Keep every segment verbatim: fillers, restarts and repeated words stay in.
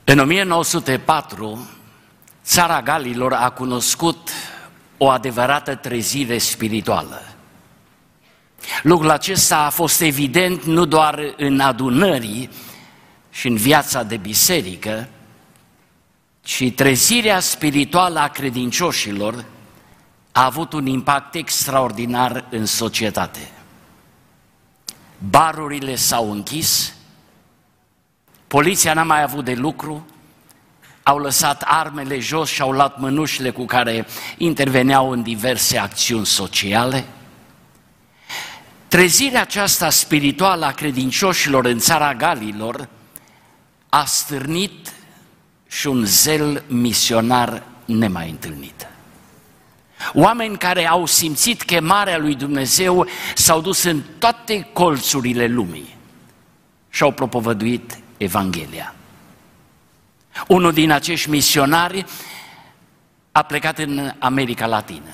În o mie nouă sute patru, țara Galilor a cunoscut o adevărată trezire spirituală. Lucrul acesta a fost evident nu doar în adunări și în viața de biserică, ci trezirea spirituală a credincioșilor a avut un impact extraordinar în societate. Barurile s-au închis, poliția n-a mai avut de lucru, au lăsat armele jos și au luat mânușile cu care interveneau în diverse acțiuni sociale. Trezirea aceasta spirituală a credincioșilor în țara Galilor a stârnit și un zel misionar nemai întâlnit. Oameni care au simțit chemarea lui Dumnezeu s-au dus în toate colțurile lumii și au propovăduit Evanghelia. Unul din acești misionari a plecat în America Latină.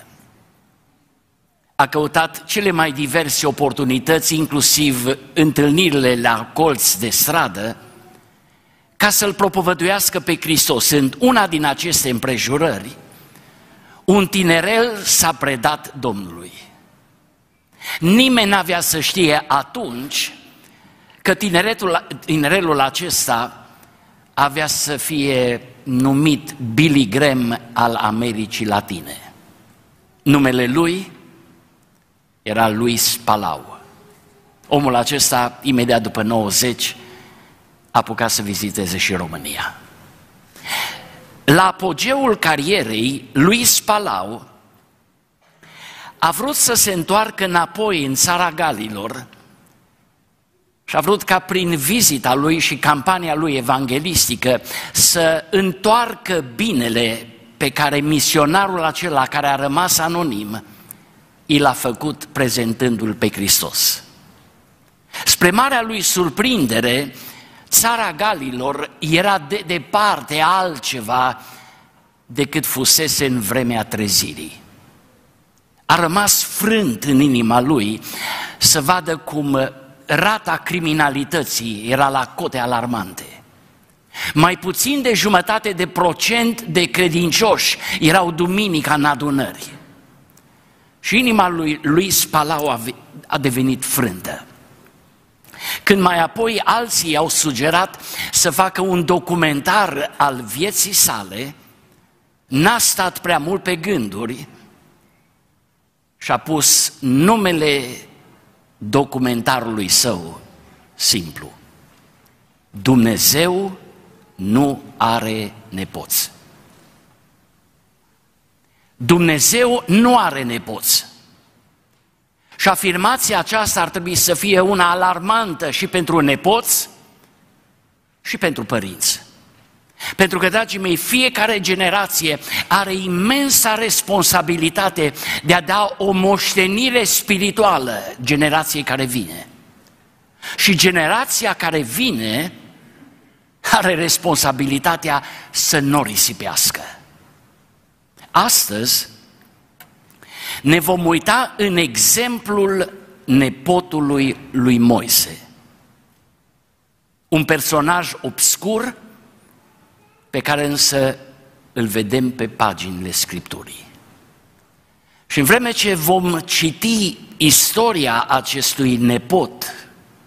A căutat cele mai diverse oportunități, inclusiv întâlnirile la colț de stradă, ca să-L propovăduiască pe Hristos. În una din aceste împrejurări, un tinerel s-a predat Domnului. Nimeni n-avea să știe atunci că tineretul, tinerelul acesta avea să fie numit Billy Graham al Americii Latine. Numele lui era Luis Palau. Omul acesta, imediat după nouăzeci, a apucat să viziteze și România. La apogeul carierei, Luis Palau a vrut să se întoarcă înapoi în țara Galilor și a vrut ca prin vizita lui și campania lui evanghelistică să întoarcă binele pe care misionarul acela, care a rămas anonim, i l-a făcut prezentându-l pe Hristos. Spre marea lui surprindere, țara Galilor era de departe altceva decât fusese în vremea trezirii. A rămas frânt în inima lui să vadă cum rata criminalității era la cote alarmante. Mai puțin de jumătate de procent de credincioși erau duminica în adunări. Și inima lui Luis Palau a devenit frântă. Când mai apoi alții au sugerat să facă un documentar al vieții sale, n-a stat prea mult pe gânduri și a pus numele documentarului său simplu: Dumnezeu nu are nepoți. Dumnezeu nu are nepoți. Și afirmația aceasta ar trebui să fie una alarmantă și pentru nepoți și pentru părinți. Pentru că, dragii mei, fiecare generație are imensa responsabilitate de a da o moștenire spirituală generației care vine. Și generația care vine are responsabilitatea să nu risipească. Astăzi ne vom uita în exemplul nepotului lui Moise, un personaj obscur pe care însă îl vedem pe paginile Scripturii. Și în vreme ce vom citi istoria acestui nepot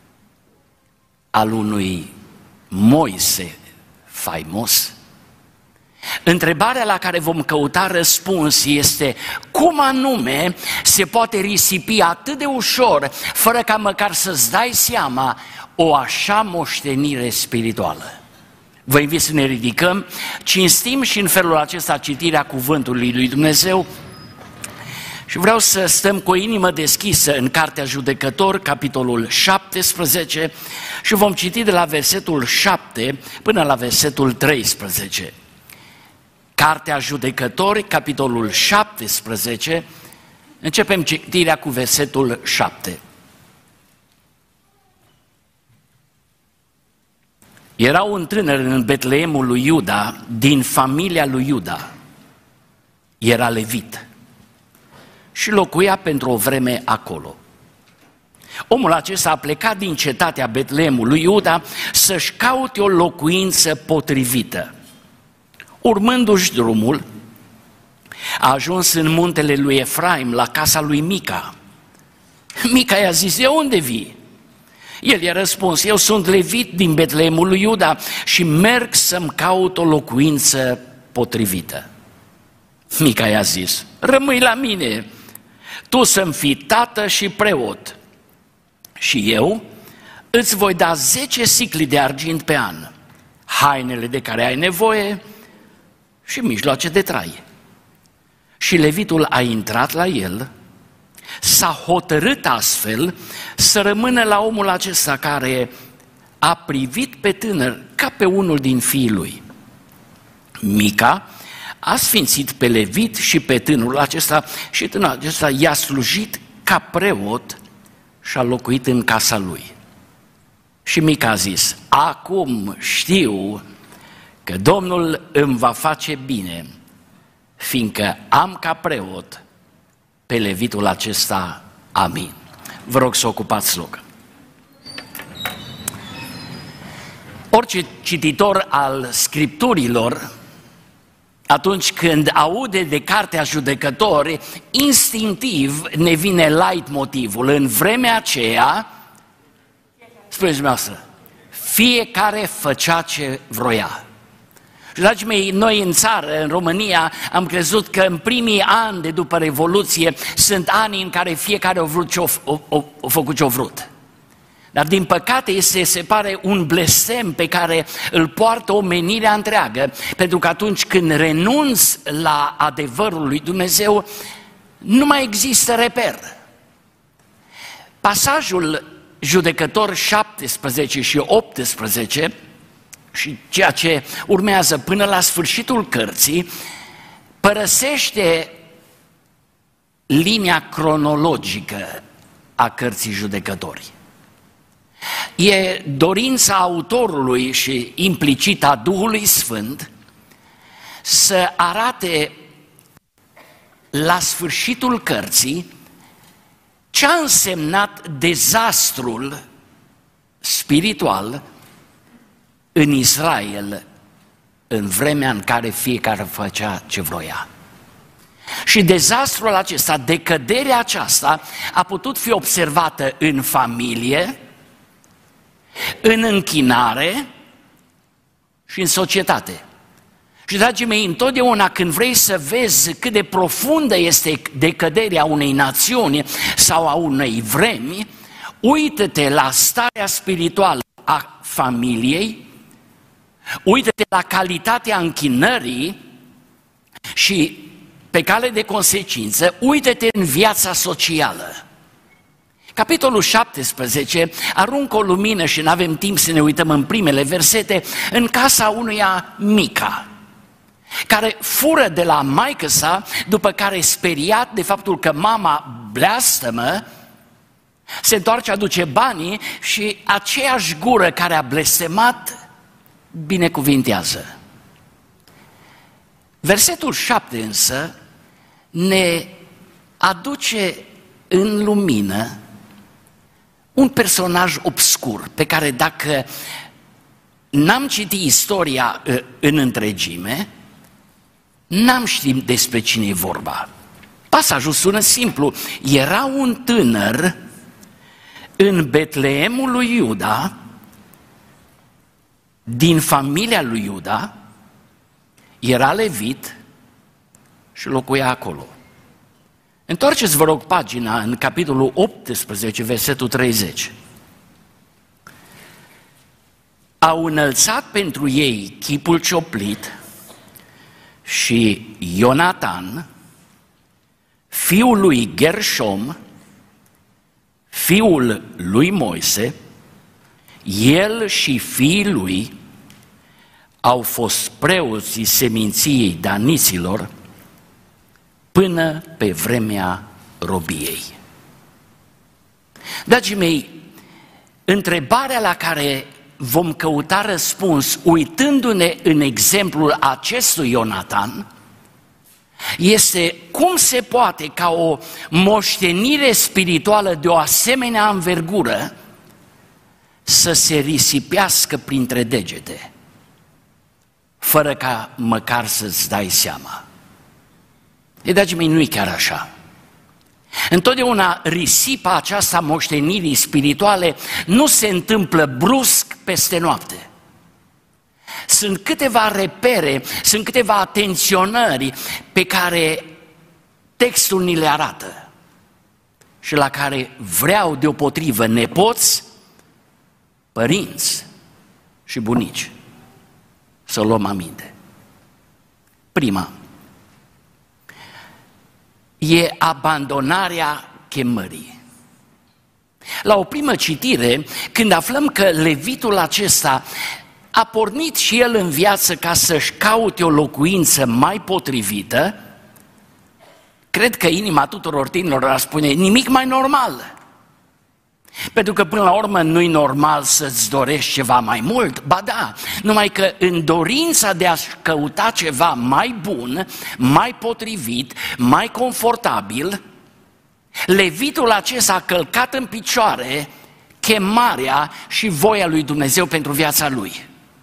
al unui Moise faimos, întrebarea la care vom căuta răspuns este: cum anume se poate risipi atât de ușor, fără ca măcar să-ți dai seama, o așa moștenire spirituală? Vă invit să ne ridicăm, cinstim și în felul acesta citirea cuvântului lui Dumnezeu și vreau să stăm cu o inimă deschisă în Cartea Judecători, capitolul șaptesprezece, și vom citi de la versetul șapte până la versetul treisprezece. Cartea Judecători, capitolul șaptesprezece, începem citirea cu versetul șapte. Era un tânăr în Betleemul lui Iuda, din familia lui Iuda. Era levit și locuia pentru o vreme acolo. Omul acesta a plecat din cetatea Betleemul lui Iuda să-și caute o locuință potrivită. Urmându-și drumul, a ajuns în muntele lui Efraim, la casa lui Mica. Mica i-a zis: de unde vii? El i-a răspuns: eu sunt levit din Betleemul lui Iuda și merg să-mi caut o locuință potrivită. Mica i-a zis: rămâi la mine, tu să-mi fii tată și preot, și eu îți voi da zece sicli de argint pe an, hainele de care ai nevoie și mijloace de trai. Și levitul a intrat la el, s-a hotărât astfel să rămână la omul acesta care a privit pe tânăr ca pe unul din fiii lui. Mica a sfințit pe levit și pe tânărul acesta și tânărul acesta i-a slujit ca preot și a locuit în casa lui. Și Mica a zis: acum știu că Domnul îmi va face bine, fiindcă am ca preot pe levitul acesta. Amin. Vă rog să ocupați loc. Orice cititor al Scripturilor, atunci când aude de Cartea Judecători, instinctiv ne vine leitmotivul. În vremea aceea, spuneți dumneavoastră, fiecare făcea ce vroia. Și, dragii mei, noi în țară, în România, am crezut că în primii ani de după Revoluție sunt ani în care fiecare a vrut ce-o, o, o, o făcut ce-o vrut. Dar din păcate este, se pare, un blestem pe care îl poartă omenirea întreagă, pentru că atunci când renunți la adevărul lui Dumnezeu, nu mai există reper. Pasajul Judecători șaptesprezece și optsprezece și ceea ce urmează până la sfârșitul cărții părăsește linia cronologică a cărții Judecători. E dorința autorului și implicit a Duhului Sfânt să arate la sfârșitul cărții ce a însemnat dezastrul spiritual în Israel în vremea în care fiecare făcea ce vroia. Și dezastrul acesta, decăderea aceasta, a putut fi observată în familie, în închinare și în societate. Și, dragii mei, întotdeauna când vrei să vezi cât de profundă este decăderea unei națiuni sau a unei vremi, uită-te la starea spirituală a familiei, uită-te la calitatea închinării și, pe cale de consecință, uită-te în viața socială. Capitolul șaptesprezece aruncă o lumină, și nu avem timp să ne uităm în primele versete, în casa unuia Mica, care fură de la maică sa, după care, speriat de faptul că mama blastămă, se întoarce, aduce banii și aceeași gură care a blestemat binecuvintează. Versetul șapte însă ne aduce în lumină un personaj obscur pe care, dacă n-am citit istoria în întregime, n-am ști despre cine e vorba. Pasajul sună simplu: era un tânăr în Betleemul lui Iuda, din familia lui Iuda, era levit și locuia acolo. Întoarceți, vă rog, pagina în capitolul optsprezece, versetul treizeci. Au înălțat pentru ei chipul cioplit și Ionatan, fiul lui Gershom, fiul lui Moise, el și fiii lui au fost preoții seminției daniților până pe vremea robiei. Dragii mei, întrebarea la care vom căuta răspuns uitându-ne în exemplul acestui Ionatan este cum se poate ca o moștenire spirituală de o asemenea învergură să se risipească printre degete, fără ca măcar să-ți dai seama. E, dragii mei, nu-i chiar așa. Întotdeauna risipa aceasta moștenirii spirituale nu se întâmplă brusc peste noapte. Sunt câteva repere, sunt câteva atenționări pe care textul ni le arată și la care vreau deopotrivă nepoți, părinți și bunici să luăm aminte. Prima e abandonarea chemării. La o primă citire, când aflăm că levitul acesta a pornit și el în viață ca să-și caute o locuință mai potrivită, cred că inima tuturor tinerilor ar spune nimic mai normal. Pentru că până la urmă nu-i normal să-ți dorești ceva mai mult, ba da, numai că în dorința de a-și căuta ceva mai bun, mai potrivit, mai confortabil, levitul acesta a călcat în picioare chemarea și voia lui Dumnezeu pentru viața lui.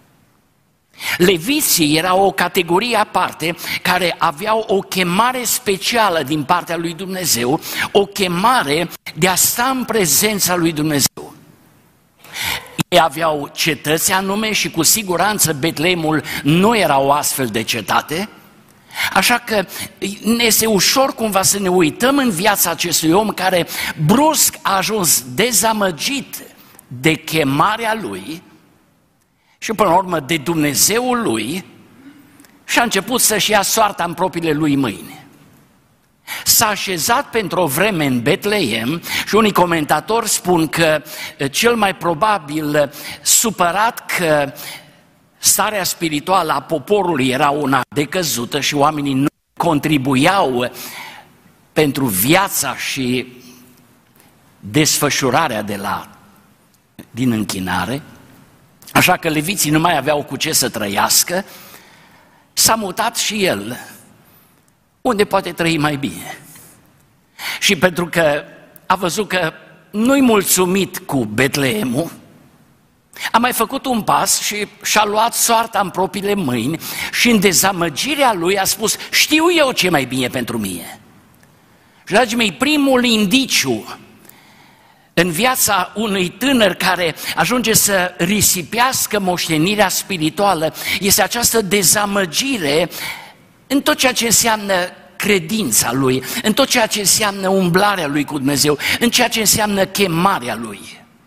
Leviții era o categorie aparte care aveau o chemare specială din partea lui Dumnezeu, o chemare de a sta în prezența lui Dumnezeu. Ei aveau cetăți anume și cu siguranță Betleemul nu era o astfel de cetate, așa că ne este ușor cumva să ne uităm în viața acestui om care brusc a ajuns dezamăgit de chemarea lui și până la urmă de Dumnezeul lui și a început să-și ia soarta în propriile lui mâini. S-a așezat pentru o vreme în Betleem și unii comentatori spun că cel mai probabil supărat că starea spirituală a poporului era una decăzută și oamenii nu contribuiau pentru viața și desfășurarea de la, din închinare, așa că leviții nu mai aveau cu ce să trăiască, s-a mutat și el unde poate trăi mai bine. Și pentru că a văzut că nu-i mulțumit cu Betleemul, a mai făcut un pas și și-a luat soarta în propriile mâini și în dezamăgirea lui a spus: știu eu ce mai bine pentru mine. Și, dragii mei, primul indiciu în viața unui tânăr care ajunge să risipească moștenirea spirituală este această dezamăgire în tot ceea ce înseamnă credința lui, în tot ceea ce înseamnă umblarea lui cu Dumnezeu, în ceea ce înseamnă chemarea lui.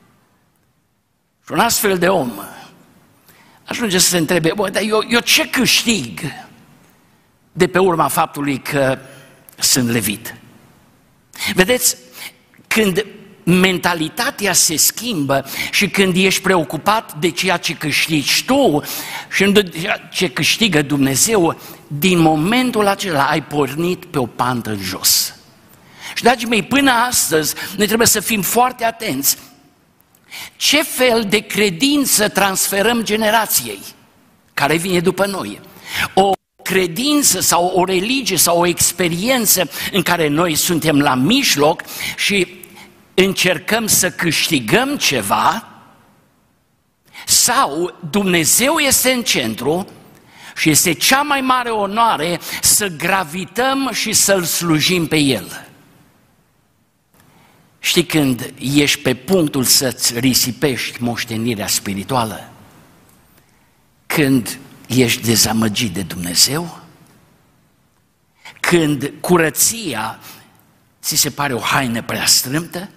Și un astfel de om ajunge să se întrebe: bă, dar eu, eu ce câștig de pe urma faptului că sunt levit? Vedeți, când mentalitatea se schimbă și când ești preocupat de ceea ce câștigi tu și nu de ceea ce câștigă Dumnezeu, din momentul acela ai pornit pe o pantă în jos. Și, dragii mei, până astăzi noi trebuie să fim foarte atenți ce fel de credință transferăm generației care vine după noi. O credință sau o religie sau o experiență în care noi suntem la mijloc și încercăm să câștigăm ceva, sau Dumnezeu este în centru și este cea mai mare onoare să gravităm și să-L slujim pe El. Știi când ești pe punctul să-ți risipești moștenirea spirituală? Când ești dezamăgit de Dumnezeu? Când curăția ți se pare o haină prea strâmtă?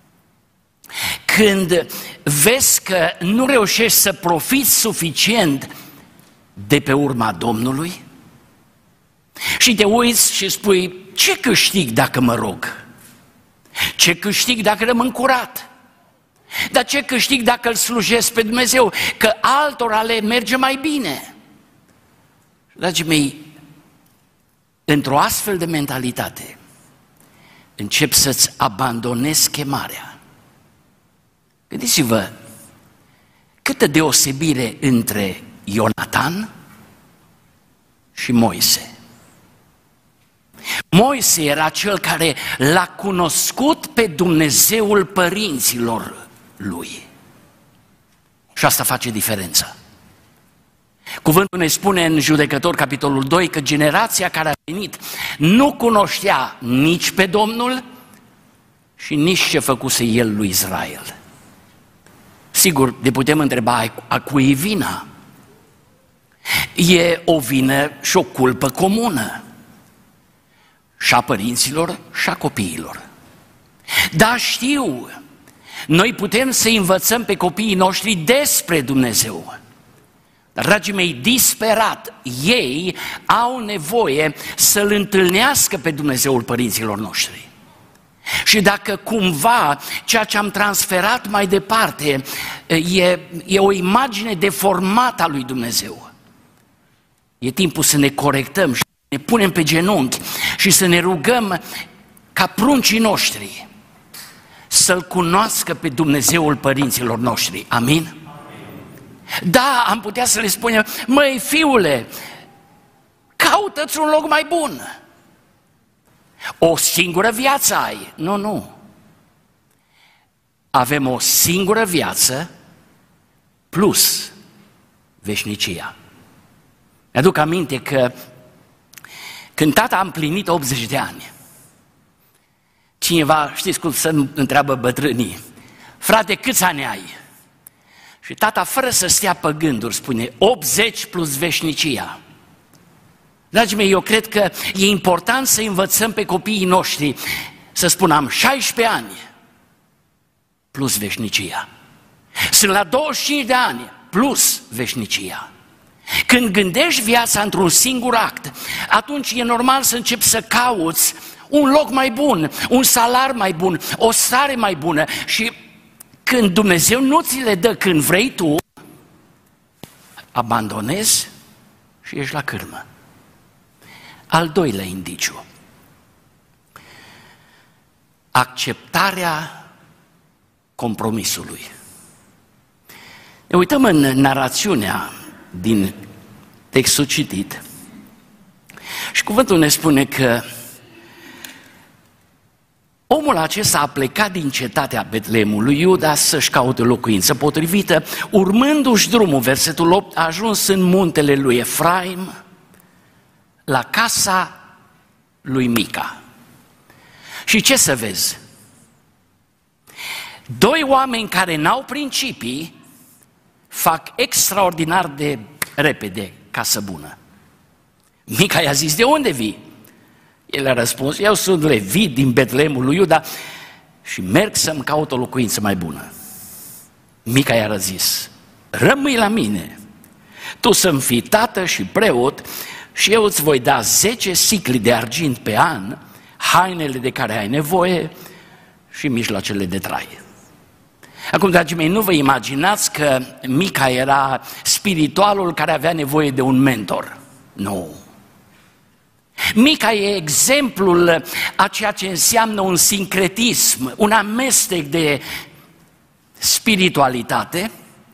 Când vezi că nu reușești să profiți suficient de pe urma Domnului? Și te uiți și spui: ce câștig dacă mă rog? Ce câștig dacă rămân curat? Dar ce câștig dacă îl slujesc pe Dumnezeu? Că altora le merge mai bine. Dragii mei, într-o astfel de mentalitate încep să-ți abandonezi chemarea. Gândiți-vă câtă deosebire între Ionatan și Moise. Moise era cel care l-a cunoscut pe Dumnezeul părinților lui. Și asta face diferența. Cuvântul ne spune în Judecători, capitolul doi, că generația care a venit nu cunoștea nici pe Domnul și nici ce făcuse el lui Israel. Sigur, ne putem întreba a cui e vina. E o vină și o culpă comună. Și a părinților și a copiilor. Dar știu, noi putem să învățăm pe copiii noștri despre Dumnezeu. Dar, dragii mei, disperat, ei au nevoie să-L întâlnească pe Dumnezeul părinților noștri. Și dacă cumva ceea ce am transferat mai departe e, e o imagine deformată a lui Dumnezeu, e timpul să ne corectăm și ne punem pe genunchi și să ne rugăm ca pruncii noștri să-L cunoască pe Dumnezeul părinților noștri. Amin? Da, am putea să le spunem, măi, fiule, caută-ți un loc mai bun. O singură viață ai. Nu, nu. Avem o singură viață plus veșnicia. Mi-aduc aminte că când tata a împlinit optzeci de ani, cineva, știți cum se întreabă bătrânii, frate, câți ani ai? Și tata, fără să stea pe gânduri, spune, optzeci plus veșnicia. Dragii mei, eu cred că e important să învățăm pe copiii noștri să spunem, am șaisprezece ani plus veșnicia. Sunt la douăzeci și cinci de ani plus veșnicia. Când gândești viața într-un singur act, atunci e normal să începi să cauți un loc mai bun, un salar mai bun, o stare mai bună și când Dumnezeu nu ți le dă când vrei tu, abandonezi și ești la cârmă. Al doilea indiciu. Acceptarea compromisului. Ne uităm în narațiunea din textul citit și cuvântul ne spune că omul acesta a plecat din cetatea Betleemului Iuda să-și caute o locuință potrivită, urmându-și drumul, versetul opt, a ajuns în muntele lui Efraim, la casa lui Mica. Și ce să vezi? Doi oameni care n-au principii fac extraordinar de repede casă bună. Mica i-a zis, de unde vii? El a răspuns, eu sunt levit din Betleemul lui Iuda și merg să-mi caut o locuință mai bună. Mica i-a răzis, rămâi la mine, tu să-mi fii tată și preot și eu îți voi da zece sicli de argint pe an, hainele de care ai nevoie și mijloacele de trai. Acum, dragii mei, nu vă imaginați că Mica era spiritualul care avea nevoie de un mentor. Nu. Mica e exemplul a ceea ce înseamnă un sincretism, un amestec de spiritualitate,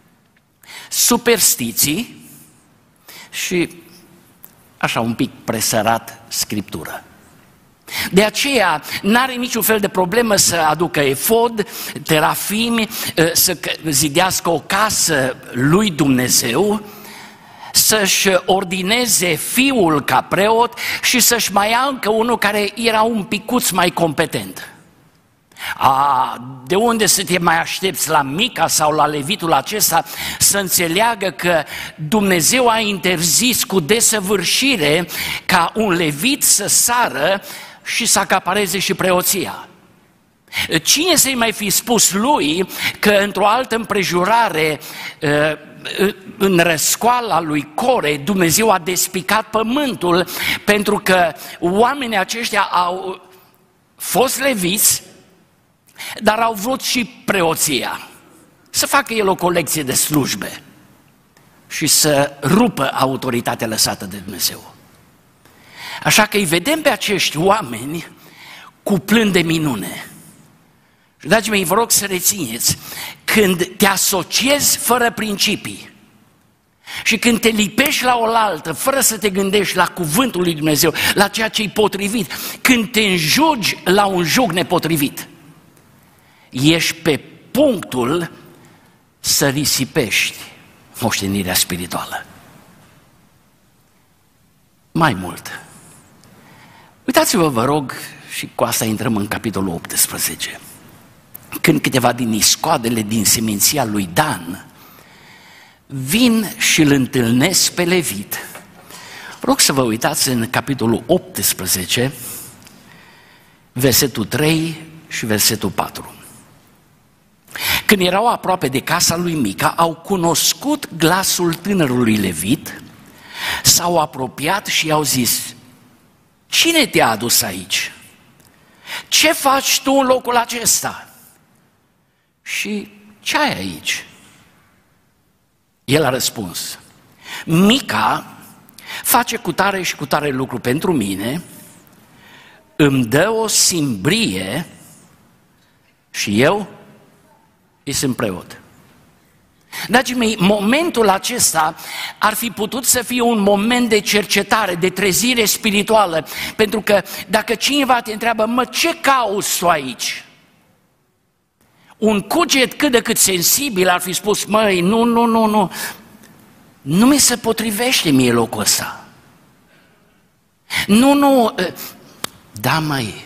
superstiții și așa un pic presărat scriptură. De aceea n-are niciun fel de problemă să aducă efod, terafimi, să zidească o casă lui Dumnezeu, să-și ordineze fiul ca preot și să-și mai ia încă unul care era un picuț mai competent. A, de unde să te mai aștepți la Mica sau la levitul acesta să înțeleagă că Dumnezeu a interzis cu desăvârșire ca un levit să sară și să acapareze și preoția? Cine să-i mai fi spus lui că într-o altă împrejurare, în răscoala lui Core, Dumnezeu a despicat pământul pentru că oamenii aceștia au fost leviți, dar au vrut și preoția, să facă el o colecție de slujbe și să rupă autoritatea lăsată de Dumnezeu. Așa că îi vedem pe acești oameni cuplând de minune. Și, dragii mei, vă rog să rețineți, când te asociezi fără principii, Și când te lipești la oaltă, fără să te gândești la cuvântul lui Dumnezeu, la ceea ce e potrivit, când te înjugi la un jug nepotrivit, ești pe punctul să risipești moștenirea spirituală. Mai mult, uitați-vă, vă rog, și cu asta intrăm în capitolul optsprezece, când câteva din iscoadele din seminția lui Dan vin și îl întâlnesc pe Levit. Vă rog să vă uitați în capitolul optsprezece, versetul trei și versetul patru. Când erau aproape de casa lui Mica, au cunoscut glasul tânărului Levit, s-au apropiat și i-au zis: cine te-a adus aici? Ce faci tu în locul acesta? Și ce ai aici? El a răspuns: Mica face cutare și cutare lucru pentru mine, îmi dă o simbrie și eu îi sunt preot. Dragii mei, momentul acesta ar fi putut să fie un moment de cercetare, de trezire spirituală, pentru că dacă cineva te întreabă: mă, ce cauți tu aici? Un cuget cât de cât sensibil ar fi spus: măi, nu, nu, nu, nu, nu mi se potrivește mie locul ăsta. Nu, nu, da, măi,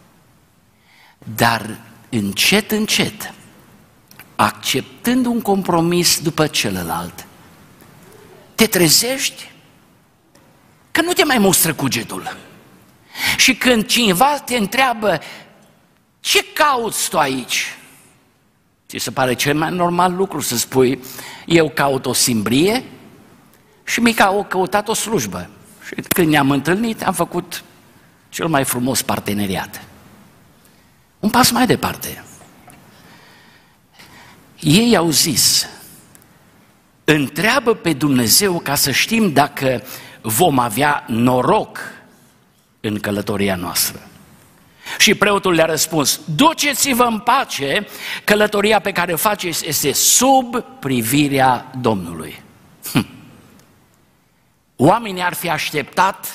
dar încet, încet, acceptând un compromis după celălalt, te trezești că nu te mai mustră cugetul. Și când cineva te întreabă: ce cauți tu aici? Ți se pare cel mai normal lucru să spui: eu caut o simbrie și Mica a căutat o slujbă. Și când ne-am întâlnit, am făcut cel mai frumos parteneriat. Un pas mai departe. Ei au zis: întreabă pe Dumnezeu ca să știm dacă vom avea noroc în călătoria noastră. Și preotul le-a răspuns: duceți-vă în pace, călătoria pe care o faceți este sub privirea Domnului. Hm. Oamenii ar fi așteptat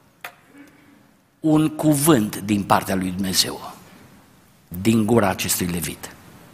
un cuvânt din partea lui Dumnezeu, din gura acestui Levit.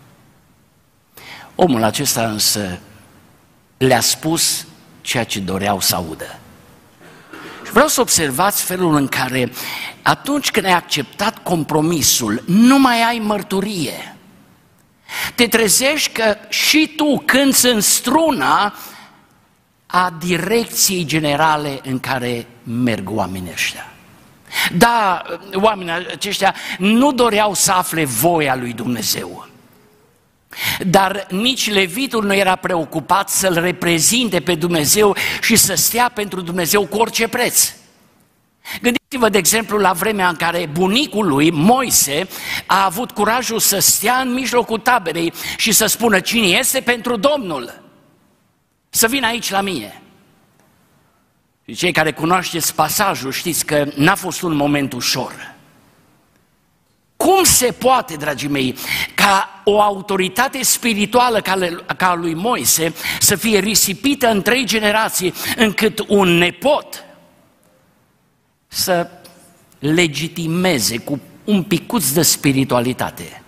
Omul acesta însă le-a spus ceea ce doreau să audă. Și vreau să observați felul în care atunci când ai acceptat compromisul, nu mai ai mărturie. Te trezești că și tu cânți în struna a direcției generale în care merg oamenii ăștia. Da, oamenii aceștia nu doreau să afle voia lui Dumnezeu, dar nici Levitul nu era preocupat să-L reprezinte pe Dumnezeu și să stea pentru Dumnezeu cu orice preț. Gândiți-vă, de exemplu, la vremea în care bunicul lui, Moise, a avut curajul să stea în mijlocul taberei și să spună: cine este pentru Domnul, să vină aici la mine. Și cei care cunoașteți pasajul știți că n-a fost un moment ușor. Cum se poate, dragii mei, ca o autoritate spirituală ca a lui Moise să fie risipită în trei generații, încât un nepot să legitimeze cu un picuț de spiritualitate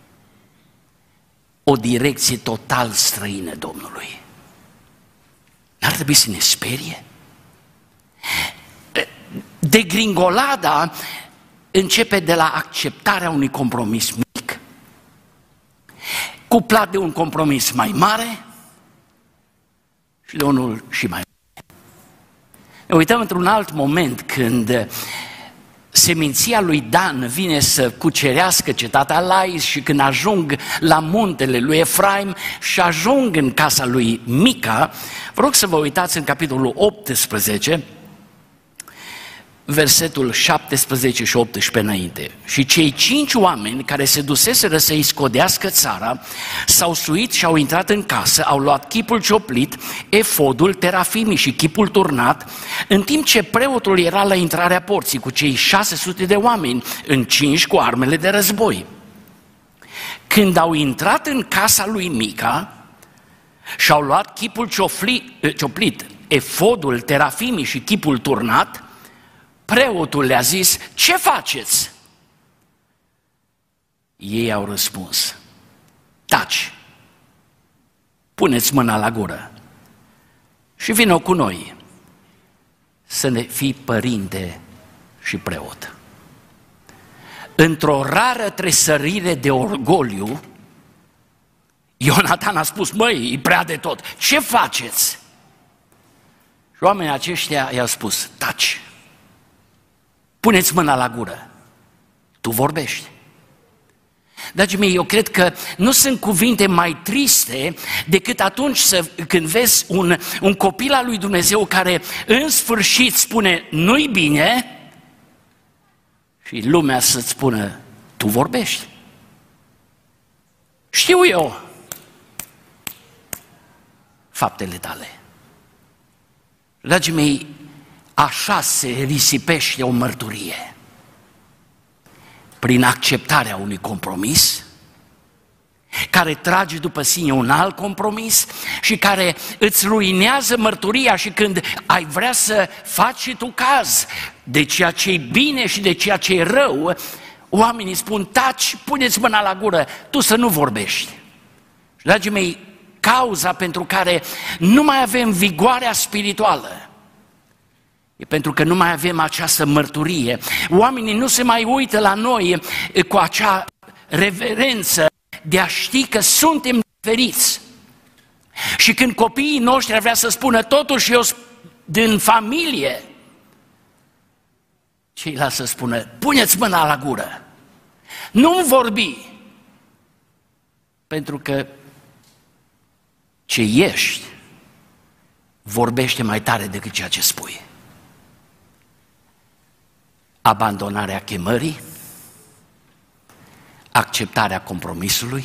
o direcție total străină Domnului? N-ar trebui să ne sperie? Degringolada începe de la acceptarea unui compromis mic, cuplat de un compromis mai mare și de unul și mai mare. Ne uităm într-un alt moment când seminția lui Dan vine să cucerească cetatea Lais și când ajung la muntele lui Efraim și ajung în casa lui Mica. Vă rog să vă uitați în capitolul optsprezece, versetul șaptesprezece și optsprezece înainte. Și cei cinci oameni care se duseseră să îi scodească țara s-au suit și au intrat în casă, au luat chipul cioplit, efodul, terafimii și chipul turnat, în timp ce preotul era la intrarea porții cu cei șase sute de oameni încinși cu armele de război. Când au intrat în casa lui Mica, Și-au luat chipul ciofli, cioplit, efodul, terafimii și chipul turnat. Preotul le-a zis: ce faceți? Ei au răspuns: taci, puneți mâna la gură și vină cu noi să ne fii părinte și preot. Într-o rară tresărire de orgoliu, Ionatan a spus: măi, e prea de tot, ce faceți? Și oamenii aceștia i-au spus: taci, puneți mâna la gură, tu vorbești. Dragii mei, eu cred că nu sunt cuvinte mai triste decât atunci să, când vezi un, un copil al lui Dumnezeu care în sfârșit spune nu-i bine și lumea să-ți spună: tu vorbești. Știu eu faptele tale. Dragii mei, așa se risipește o mărturie. Prin acceptarea unui compromis, care trage după sine un alt compromis și care îți ruinează mărturia, și când ai vrea să faci și tu caz de ceea ce e bine și de ceea ce e rău, oamenii spun: taci, puneți mâna la gură, tu să nu vorbești. Dragii mei, cauza pentru care nu mai avem vigoarea spirituală e pentru că nu mai avem această mărturie. Oamenii nu se mai uită la noi cu acea reverență de a ști că suntem diferiți. Și când copiii noștri ar vrea să spună: totuși eu din familie, ceilalți să spună: puneți mâna la gură, nu vorbi, pentru că ce ești vorbește mai tare decât ceea ce spui. Abandonarea chemării, acceptarea compromisului,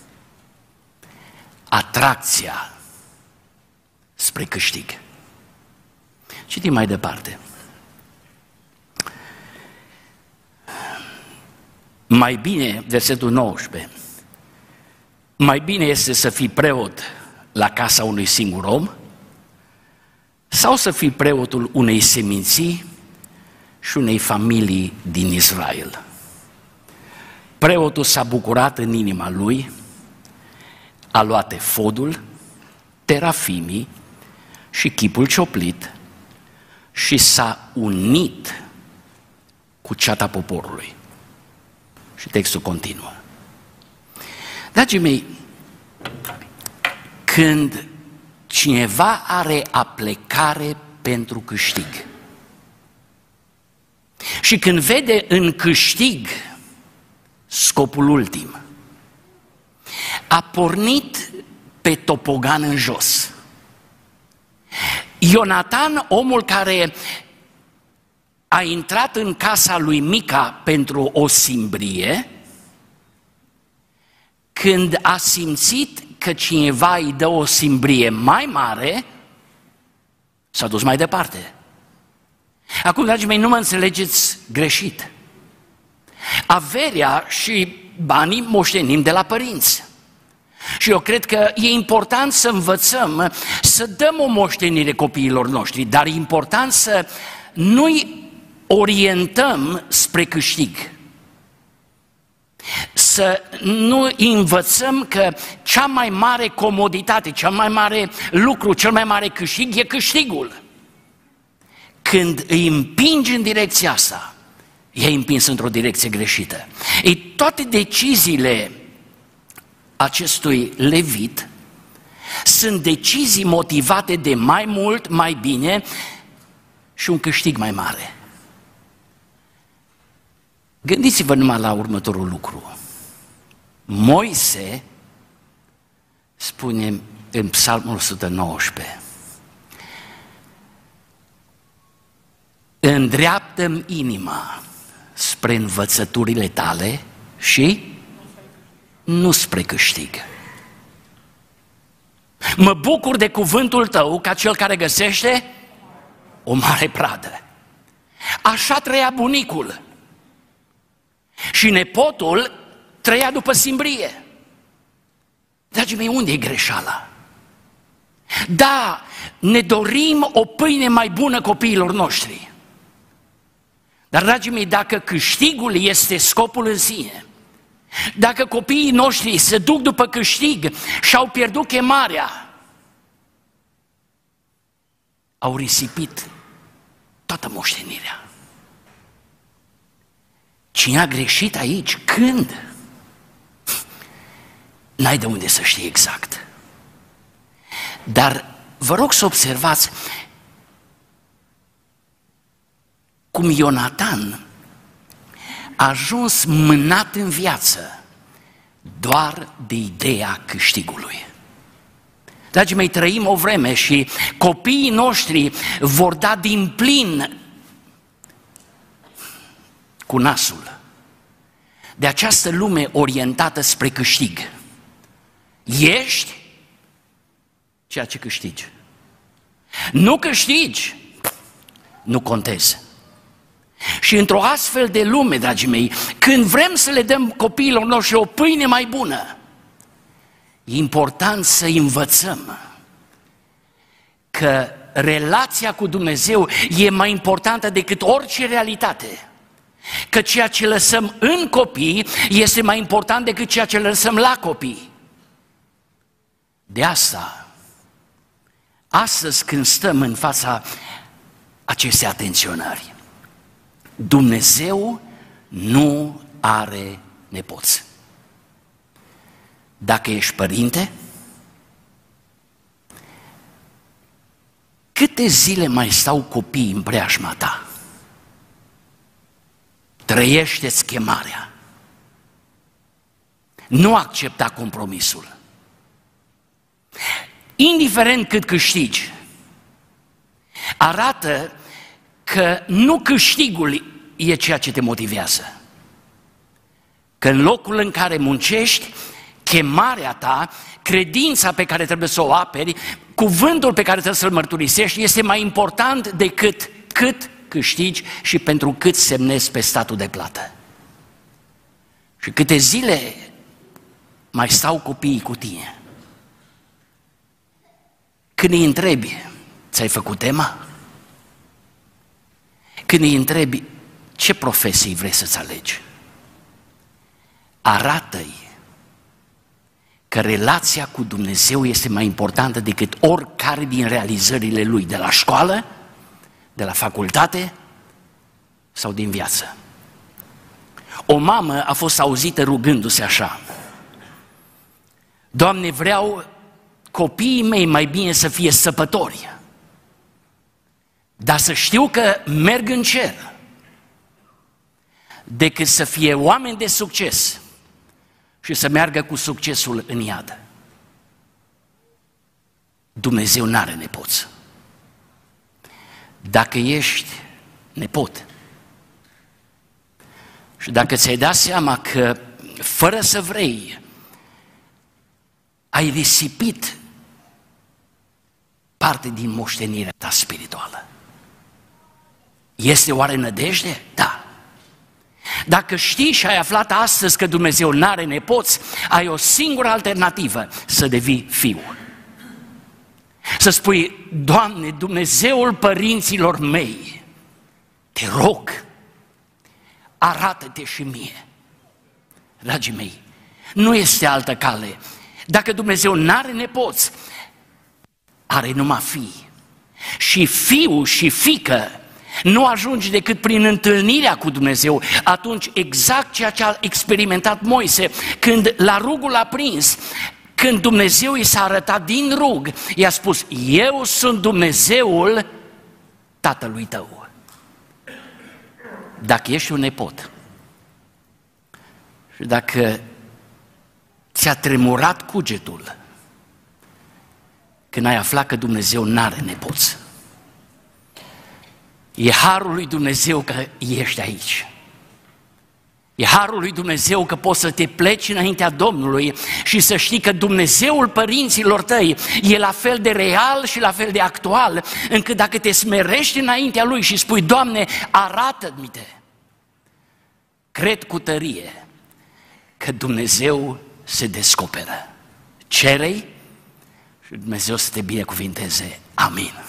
atracția spre câștig. Citim mai departe. Mai bine, versetul nouăsprezece, mai bine este să fii preot la casa unui singur om sau să fii preotul unei seminții și unei familii din Israel. Preotul s-a bucurat în inima lui, a luat efodul, terafimii și chipul cioplit și s-a unit cu ceata poporului. Și textul continuă. Dragii mei, când cineva are aplecare pentru câștig și când vede în câștig scopul ultim, a pornit pe topogan în jos. Ionatan, omul care a intrat în casa lui Mica pentru o simbrie, când a simțit că cineva îi dă o simbrie mai mare, s-a dus mai departe. Acum, dragii mei, nu mă înțelegeți greșit. Averea și banii moștenim de la părinți. Și eu cred că e important să învățăm să dăm o moștenire copiilor noștri, dar e important să nu-i orientăm spre câștig. Să nu învățăm că cea mai mare comoditate, cel mai mare lucru, cel mai mare câștig e câștigul. Când îi împingi în direcția asta, i-ai împins într-o direcție greșită. Ei, toate deciziile acestui levit sunt decizii motivate de mai mult, mai bine și un câștig mai mare. Gândiți-vă numai la următorul lucru. Moise spune în Psalmul o sută nouăsprezece: îndreaptă-mi inima spre învățăturile tale și nu spre câștig. Mă bucur de cuvântul tău ca cel care găsește o mare pradă. Așa trăia bunicul. Și nepotul trăia după simbrie. Dragii mei, unde e greșeala? Da, ne dorim o pâine mai bună copiilor noștri. Dar, dragii mei, dacă câștigul este scopul în sine, dacă copiii noștri se duc după câștig și au pierdut chemarea, au risipit toată moștenirea. Cine a greșit aici? Când? N-ai de unde să știi exact. Dar vă rog să observați cum Ionatan a ajuns mânat în viață doar de ideea câștigului. Dragii mei, trăim o vreme și copiii noștri vor da din plin cu nasul de această lume orientată spre câștig. Ești ceea ce câștigi. Nu câștigi, nu contezi. Și într-o astfel de lume, dragii mei, când vrem să le dăm copiilor noștri o pâine mai bună, e important să învățăm că relația cu Dumnezeu e mai importantă decât orice realitate. Că ceea ce lăsăm în copii este mai important decât ceea ce lăsăm la copii. De asta, astăzi când stăm în fața acestei atenționări, Dumnezeu nu are nepoți. Dacă ești părinte, câte zile mai stau copiii în preajma ta? Trăiește-ți chemarea. Nu accepta compromisul. Indiferent cât câștigi, arată că nu câștigul e ceea ce te motivează. Că în locul în care muncești, chemarea ta, credința pe care trebuie să o aperi, cuvântul pe care trebuie să-l mărturisești, este mai important decât cât câștigi și pentru cât semnezi pe statul de plată. Și câte zile mai stau copiii cu tine. Când îi întrebi, ți-ai făcut tema? Când îi întrebi, ce profesii vrei să-ți alegi? Arată-i că relația cu Dumnezeu este mai importantă decât oricare din realizările lui, de la școală, de la facultate sau din viață. O mamă a fost auzită rugându-se așa: Doamne, vreau copiii mei mai bine să fie săpători, dar să știu că merg în cer, decât să fie oameni de succes și să meargă cu succesul în iad. Dumnezeu n-are nepoți. Dacă ești nepot și dacă ți-ai dat seama că fără să vrei ai risipit parte din moștenirea ta spirituală, este oare nădejde? Da. Dacă știi și ai aflat astăzi că Dumnezeu n-are nepoți, ai o singură alternativă: să devii fiu. Să spui: Doamne, Dumnezeul părinților mei, te rog, arată-te și mie. Dragii mei, nu este altă cale. Dacă Dumnezeu n-are nepoți, are numai fii. Și fiu și fiică nu ajungi decât prin întâlnirea cu Dumnezeu. Atunci exact ceea ce a experimentat Moise când la rugul a prins, când Dumnezeu i s-a arătat din rug, i-a spus: eu sunt Dumnezeul tatălui tău. Dacă ești un nepot și dacă ți-a tremurat cugetul când ai aflat că Dumnezeu n-are nepoți, e harul lui Dumnezeu că ești aici. E harul lui Dumnezeu că poți să te pleci înaintea Domnului și să știi că Dumnezeul părinților tăi e la fel de real și la fel de actual, încât dacă te smerești înaintea Lui și spui: Doamne, arată-mi-te, cred cu tărie că Dumnezeu se descoperă. Cere-i Și Dumnezeu să te binecuvinteze. Amin.